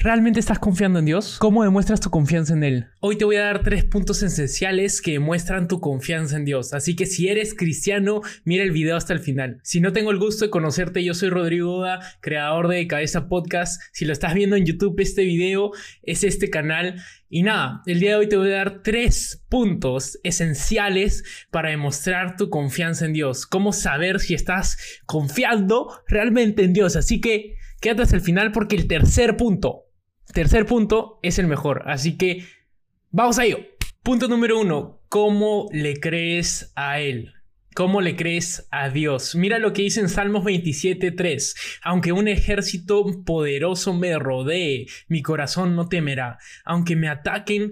¿Realmente estás confiando en Dios? ¿Cómo demuestras tu confianza en Él? Hoy te voy a dar 3 puntos esenciales que demuestran tu confianza en Dios. Así que si eres cristiano, mira el video hasta el final. Si no tengo el gusto de conocerte, yo soy Rodrigo Oda, creador de Cabeza Podcast. Si lo estás viendo en YouTube, este video es este canal. Y nada, el día de hoy te voy a dar 3 puntos esenciales para demostrar tu confianza en Dios. Cómo saber si estás confiando realmente en Dios. Así que quédate hasta el final porque el tercer punto es el mejor. Así que vamos a ello. Punto número 1. ¿Cómo le crees a Él? ¿Cómo le crees a Dios? Mira lo que dice en Salmos 27:3. Aunque un ejército poderoso me rodee, mi corazón no temerá. Aunque me ataquen,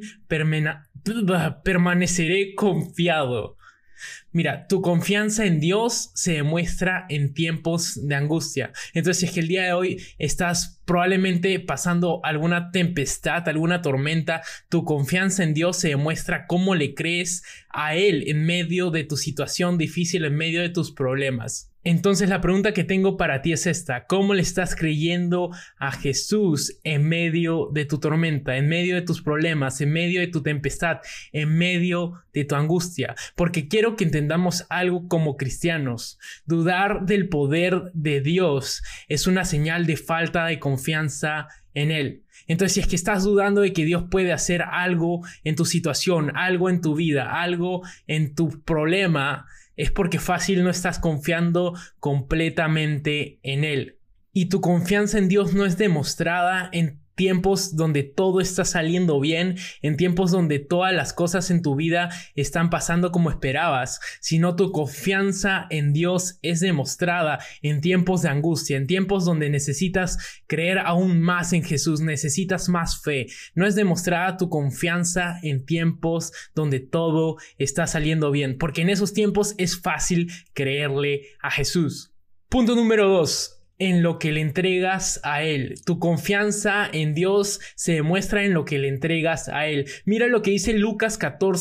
permaneceré confiado. Mira, tu confianza en Dios se demuestra en tiempos de angustia. Entonces, si es que el día de hoy estás probablemente pasando alguna tempestad, alguna tormenta, tu confianza en Dios se demuestra cómo le crees a Él en medio de tu situación difícil, en medio de tus problemas. Entonces la pregunta que tengo para ti es esta: ¿cómo le estás creyendo a Jesús en medio de tu tormenta, en medio de tus problemas, en medio de tu tempestad, en medio de tu angustia? Porque quiero que entendamos algo como cristianos. Dudar del poder de Dios es una señal de falta de confianza en Él. Entonces, si es que estás dudando de que Dios puede hacer algo en tu situación, algo en tu vida, algo en tu problema, es porque fácil no estás confiando completamente en Él. Y tu confianza en Dios no es demostrada en tiempos donde todo está saliendo bien, en tiempos donde todas las cosas en tu vida están pasando como esperabas, sino tu confianza en Dios es demostrada en tiempos de angustia, en tiempos donde necesitas creer aún más en Jesús, necesitas más fe. No es demostrada tu confianza en tiempos donde todo está saliendo bien, porque en esos tiempos es fácil creerle a Jesús. Punto número 2. En lo que le entregas a Él. Tu confianza en Dios se demuestra en lo que le entregas a Él. Mira lo que dice Lucas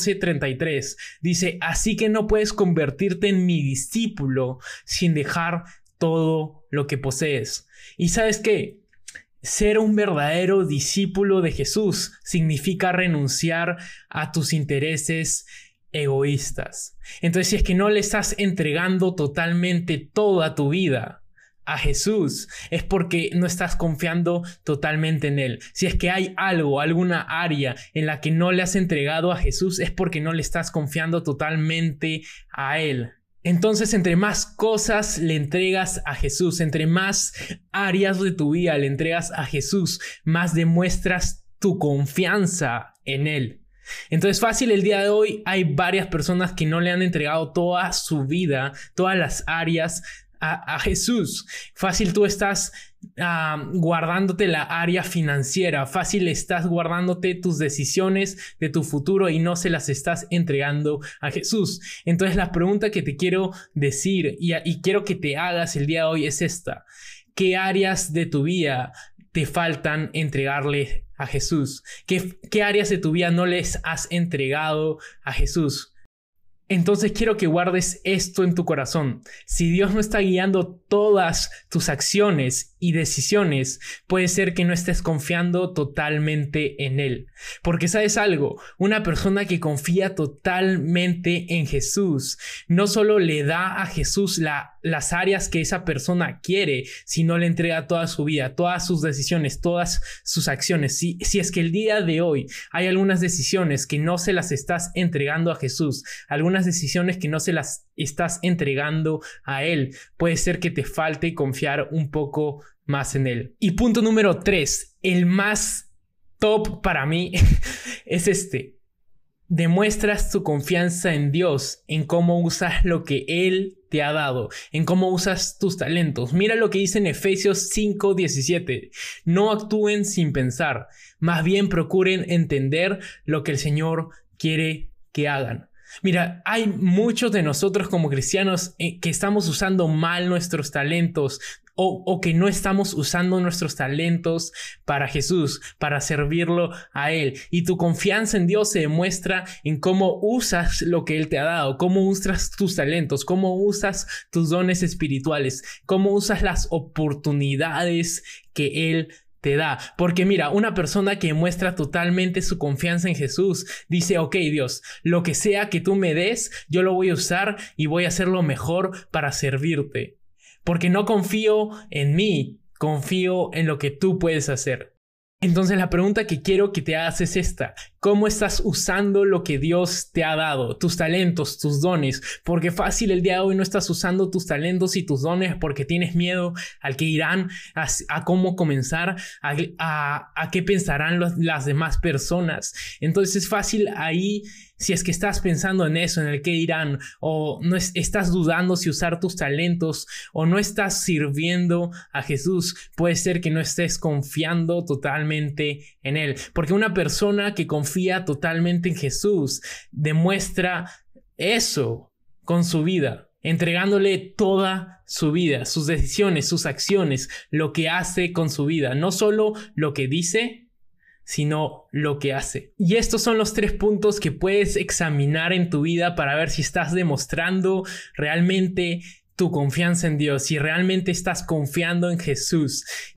14:33. Dice: así que no puedes convertirte en mi discípulo sin dejar todo lo que posees. ¿Y sabes qué? Ser un verdadero discípulo de Jesús significa renunciar a tus intereses egoístas. Entonces, si es que no le estás entregando totalmente toda tu vida a Jesús, es porque no estás confiando totalmente en Él. Si es que hay alguna área en la que no le has entregado a Jesús, es porque no le estás confiando totalmente a Él. Entonces, entre más cosas le entregas a Jesús, entre más áreas de tu vida le entregas a Jesús, más demuestras tu confianza en Él. Entonces, fácil, el día de hoy hay varias personas que no le han entregado toda su vida, todas las áreas a Jesús. Fácil, tú estás guardándote la área financiera. Fácil, estás guardándote tus decisiones de tu futuro y no se las estás entregando a Jesús. Entonces, la pregunta que te quiero decir y quiero que te hagas el día de hoy es esta: ¿qué áreas de tu vida te faltan entregarle a Jesús? ¿Qué áreas de tu vida no les has entregado a Jesús? Entonces quiero que guardes esto en tu corazón. Si Dios no está guiando todas tus acciones y decisiones, puede ser que no estés confiando totalmente en Él. Porque ¿sabes algo? Una persona que confía totalmente en Jesús no solo le da a Jesús las áreas que esa persona quiere, sino le entrega toda su vida, todas sus decisiones, todas sus acciones. Si es que el día de hoy hay algunas decisiones que no se las estás entregando a Jesús, algunas decisiones que no se las estás entregando a Él, puede ser que te falte confiar un poco más en Él. Y punto número 3, el más top para mí es este: demuestras tu confianza en Dios en cómo usas lo que Él te ha dado, en cómo usas tus talentos. Mira lo que dice en Efesios 5:17. No actúen sin pensar, más bien procuren entender lo que el Señor quiere que hagan. Mira, hay muchos de nosotros como cristianos que estamos usando mal nuestros talentos o que no estamos usando nuestros talentos para Jesús, para servirlo a Él. Y tu confianza en Dios se demuestra en cómo usas lo que Él te ha dado, cómo usas tus talentos, cómo usas tus dones espirituales, cómo usas las oportunidades que Él te da. Porque mira, una persona que muestra totalmente su confianza en Jesús dice, ok, Dios, lo que sea que tú me des, yo lo voy a usar y voy a hacer lo mejor para servirte. Porque no confío en mí, confío en lo que tú puedes hacer. Entonces la pregunta que quiero que te hagas es esta: ¿cómo estás usando lo que Dios te ha dado? Tus talentos, tus dones. Porque fácil el día de hoy no estás usando tus talentos y tus dones porque tienes miedo al que irán, a cómo comenzar, a qué pensarán las demás personas. Entonces es fácil ahí, si es que estás pensando en eso, en el qué dirán, o no estás dudando si usar tus talentos, o no estás sirviendo a Jesús, puede ser que no estés confiando totalmente en Él. Porque una persona que confía totalmente en Jesús demuestra eso con su vida, entregándole toda su vida, sus decisiones, sus acciones, lo que hace con su vida, no solo lo que dice, sino lo que hace. Y estos son los 3 puntos que puedes examinar en tu vida para ver si estás demostrando realmente tu confianza en Dios, si realmente estás confiando en Jesús.